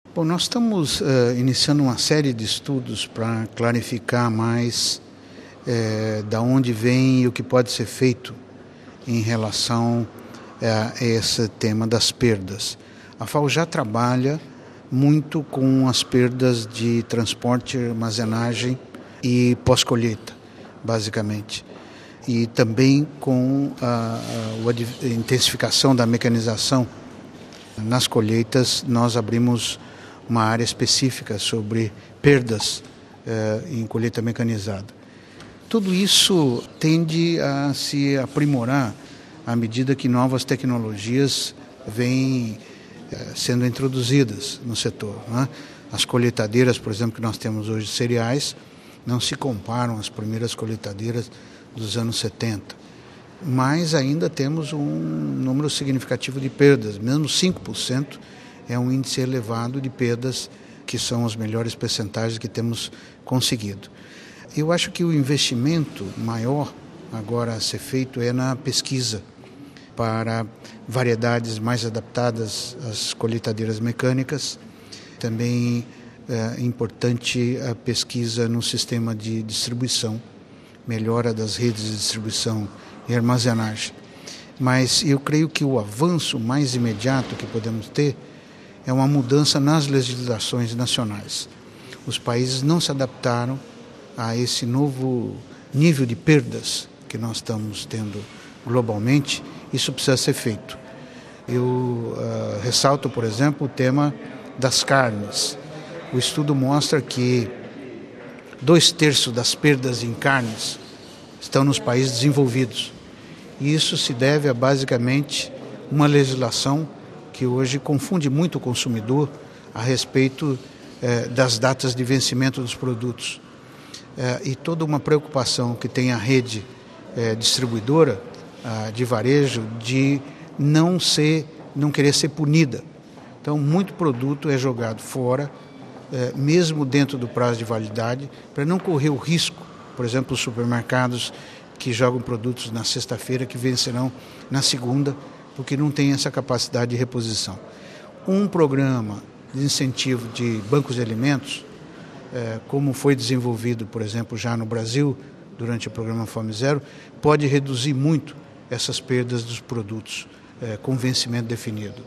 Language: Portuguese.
Bom, nós estamos iniciando uma série de estudos para clarificar mais da onde vem e o que pode ser feito em relação a esse tema das perdas. A FAO já trabalha muito com as perdas de transporte, armazenagem e pós-colheita, basicamente. E também com a intensificação da mecanização. Nas colheitas, nós abrimos uma área específica sobre perdas em colheita mecanizada. Tudo isso tende a se aprimorar à medida que novas tecnologias vêm sendo introduzidas no setor, né? As colheitadeiras, por exemplo, que nós temos hoje de cereais, não se comparam às primeiras colheitadeiras dos anos 70. Mas ainda temos um número significativo de perdas, mesmo 5% é um índice elevado de perdas, que são as melhores percentagens que temos conseguido. Eu acho que o investimento maior agora a ser feito é na pesquisa para variedades mais adaptadas às colheitadeiras mecânicas. Também é importante a pesquisa no sistema de distribuição, melhora das redes de distribuição e armazenagem. Mas eu creio que o avanço mais imediato que podemos ter é uma mudança nas legislações nacionais. Os países não se adaptaram a esse novo nível de perdas que nós estamos tendo globalmente. Isso precisa ser feito. Eu ressalto, por exemplo, o tema das carnes. O estudo mostra que 2/3 das perdas em carnes estão nos países desenvolvidos. E isso se deve a, basicamente, uma legislação que hoje confunde muito o consumidor a respeito das datas de vencimento dos produtos. E toda uma preocupação que tem a rede distribuidora de varejo de não querer ser punida. Então, muito produto é jogado fora, mesmo dentro do prazo de validade, para não correr o risco, por exemplo, os supermercados que jogam produtos na sexta-feira que vencerão na segunda, porque não tem essa capacidade de reposição. Um programa de incentivo de bancos de alimentos, como foi desenvolvido, por exemplo, já no Brasil, durante o programa Fome Zero, pode reduzir muito essas perdas dos produtos com vencimento definido.